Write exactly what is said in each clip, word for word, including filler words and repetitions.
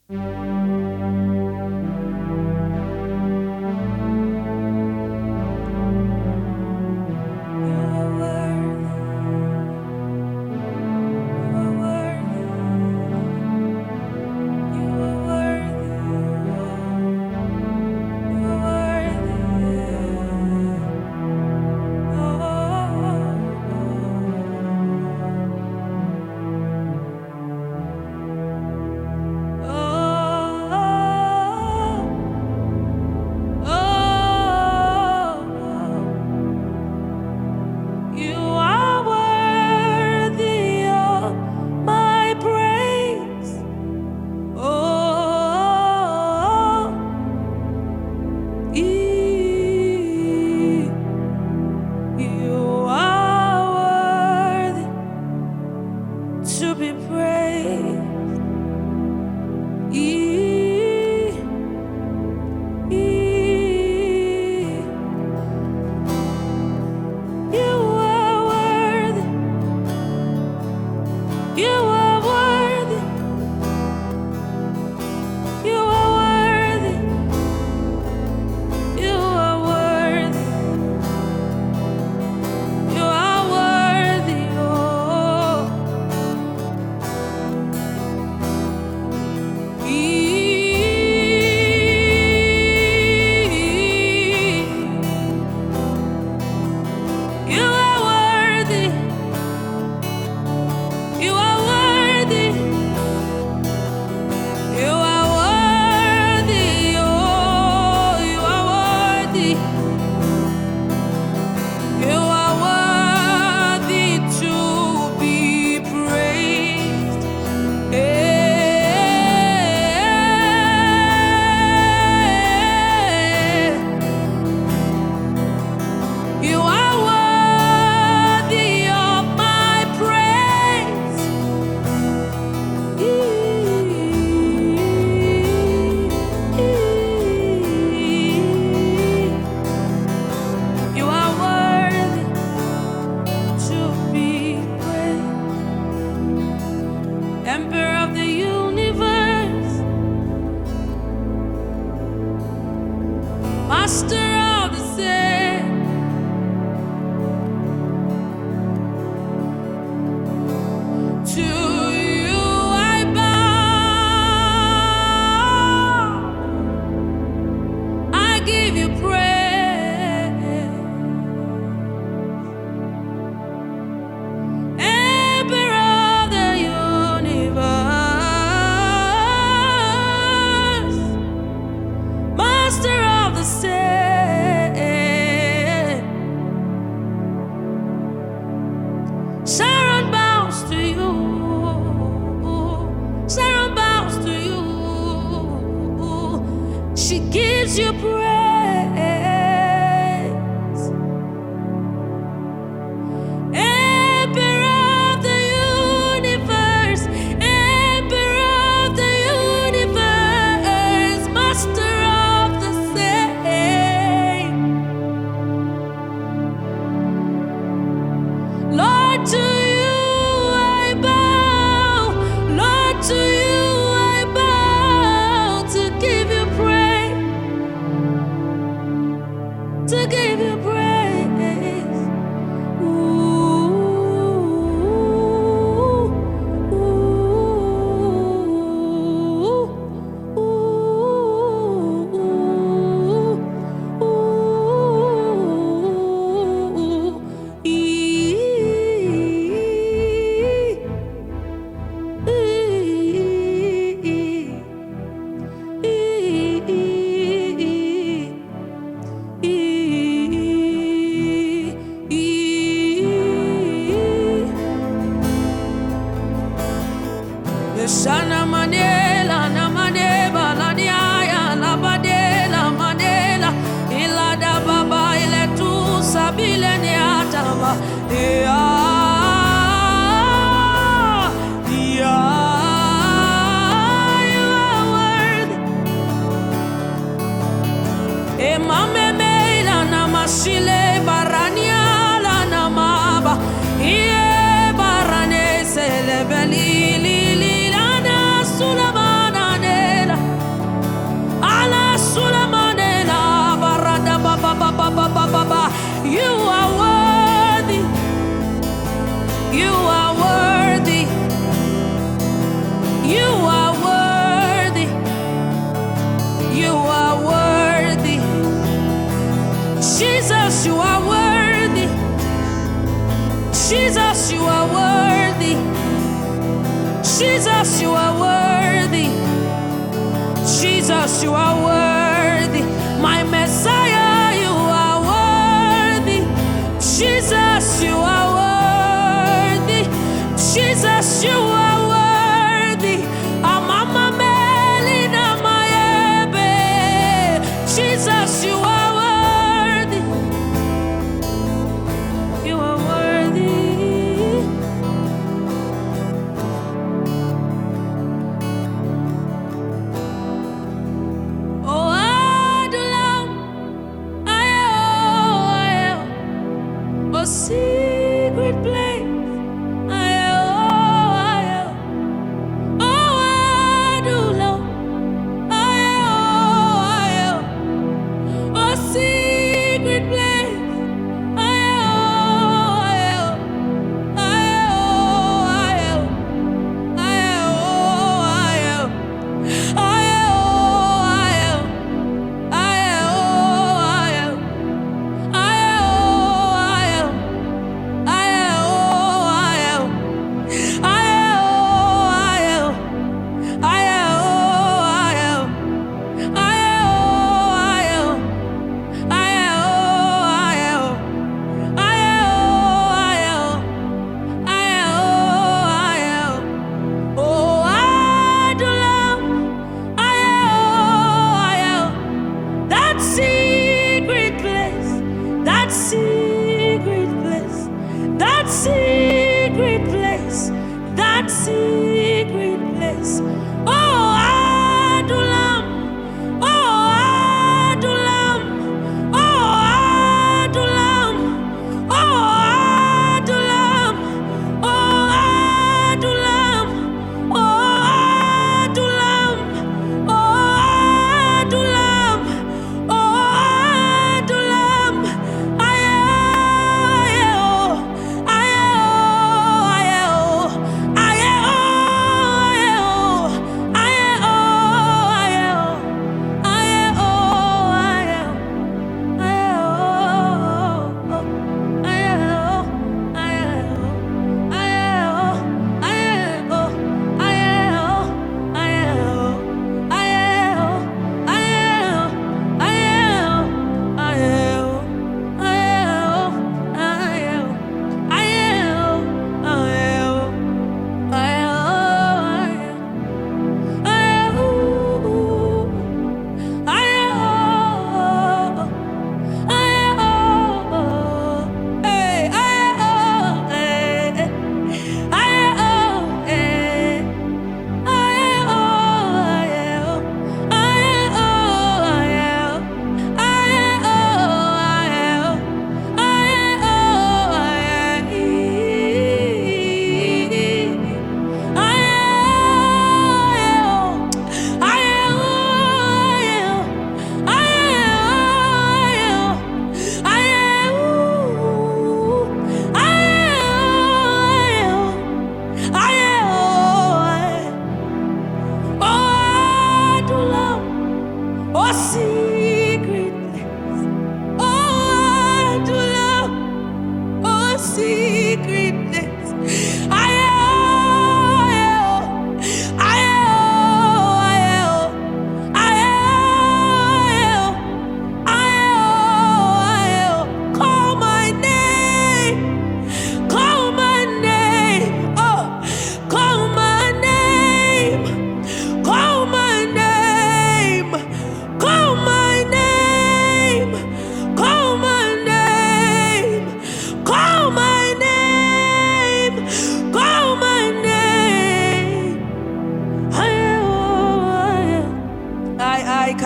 To give you praise.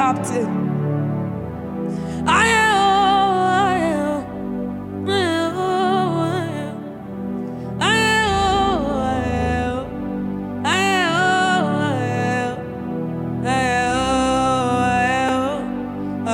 captain. I am, I am, I am, I am, I am, I am, I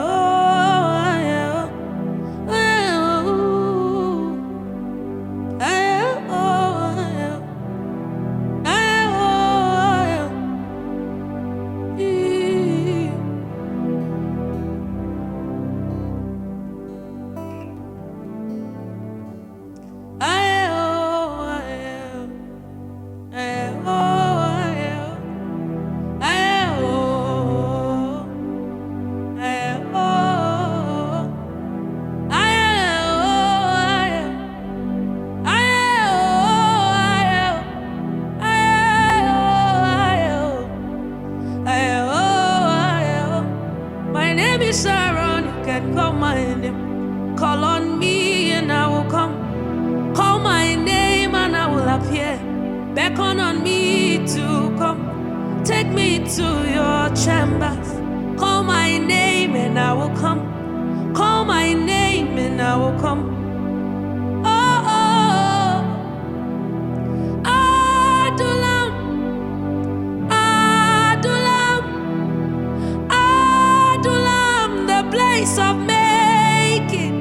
Sharon, you can call my name. Call on me and I will come. Call my name and I will appear. Beckon on me to come. Take me to your chambers. Call my name and I will come. Call my name and I will come. Oh, oh, Adulam, Adulam, Adulam, the place of making.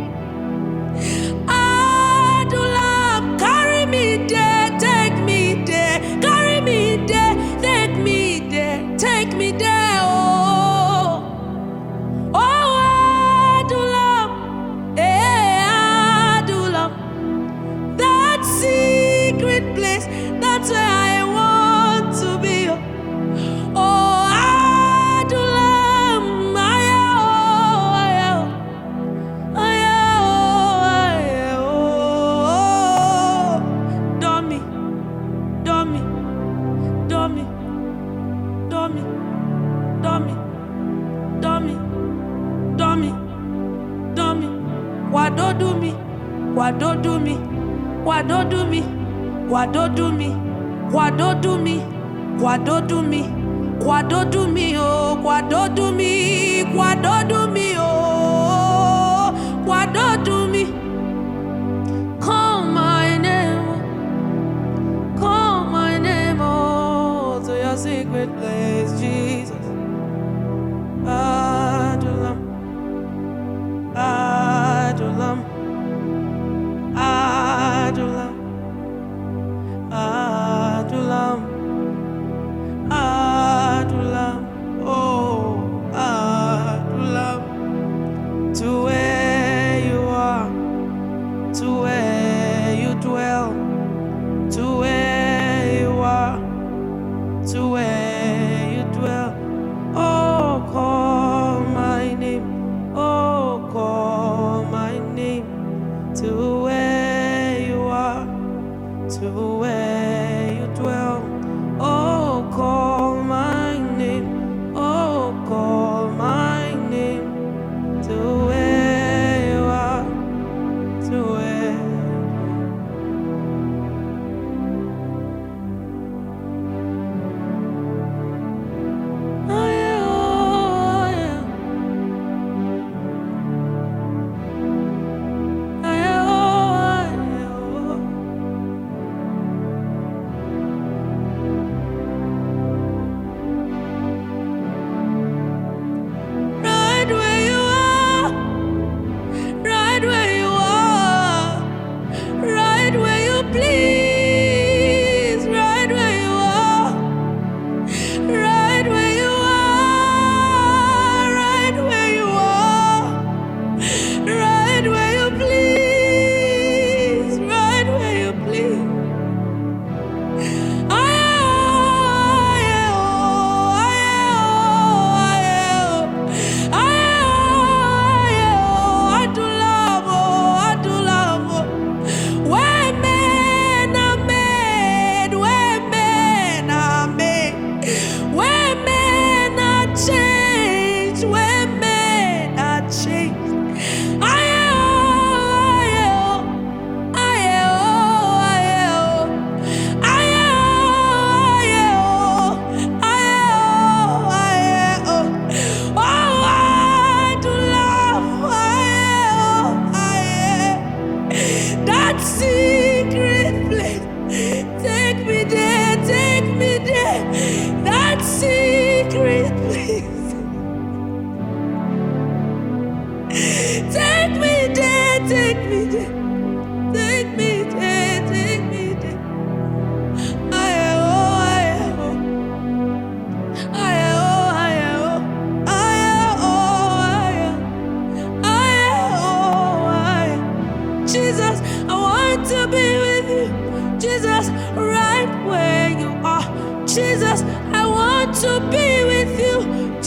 Adulam, carry me there, take me there, carry me there, take me there, take me there. Oh, oh, Adulam, eh, Adulam, that secret place, that's where I want to be. Oh, Adulam, I am, I am, I am, oh, dummy, dummy, dummy, dummy, dummy, dummy, dummy, dummy. What do do me? What do do me? What do do me? What do do me? What do do me? What do do me? What do do me? Oh, what do do me? What do do me? Oh, what do do me? Call my name, call my name, oh, to your secret place, Jesus. Adulam, Adulam, Adulam, Adulam, Adulam, oh, Adulam,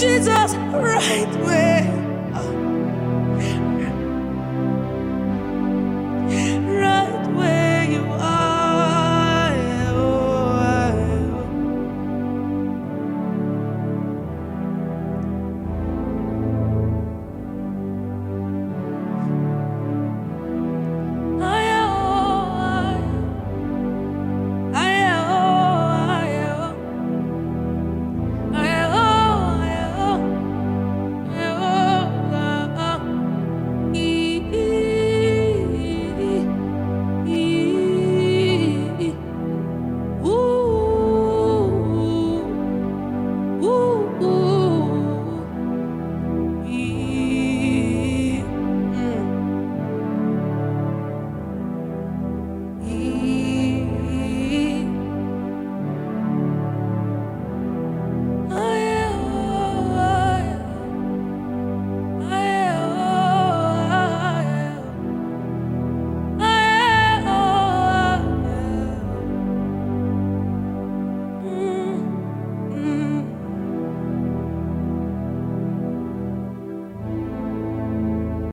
Jesus, right where